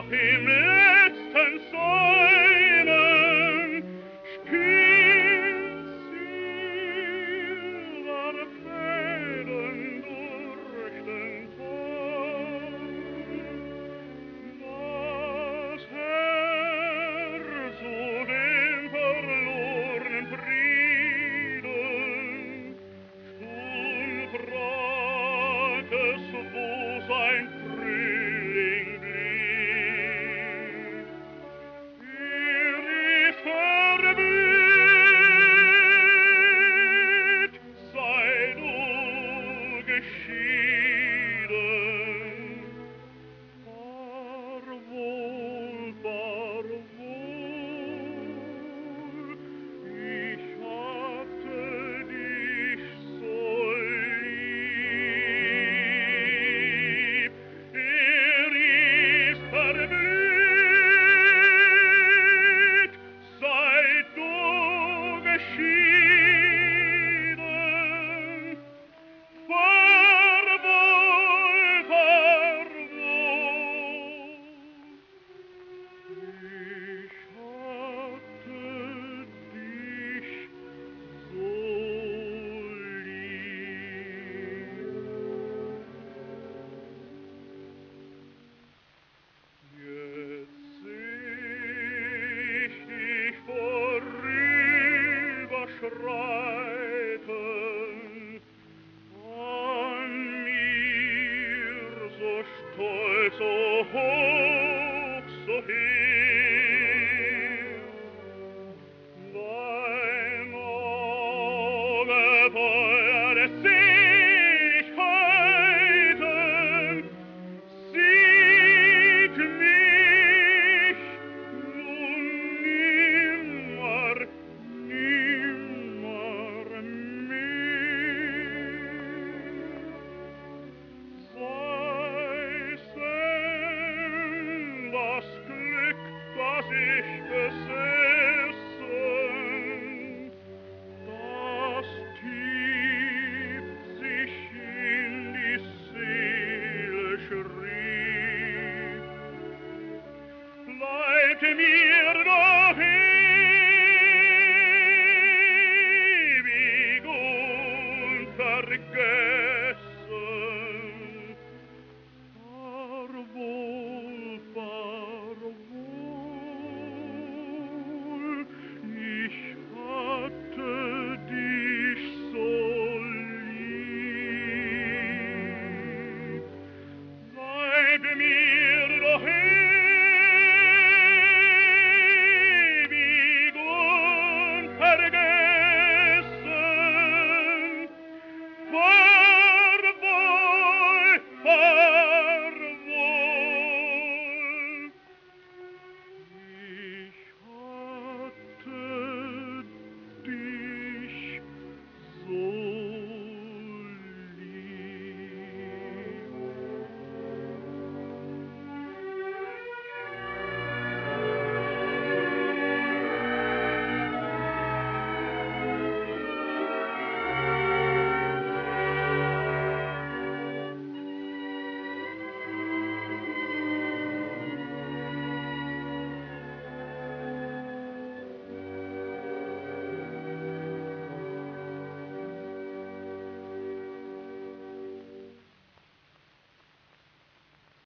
Doch im letzten Säumen spielt Silberfäden durch den Ton. Das Herz zu dem verlorenen Frieden stund fragt es, wo sein Frühling blieb. Ist verblüht, sei du geschieden. Far wohl, ich hatte dich so lieb. Ist verblüht, sei du geschieden. Far wohl, ich hatte dich so lieb. Jetzt seh ich dich vorüberschreiten, an mir so stolz, so hoch, so hin.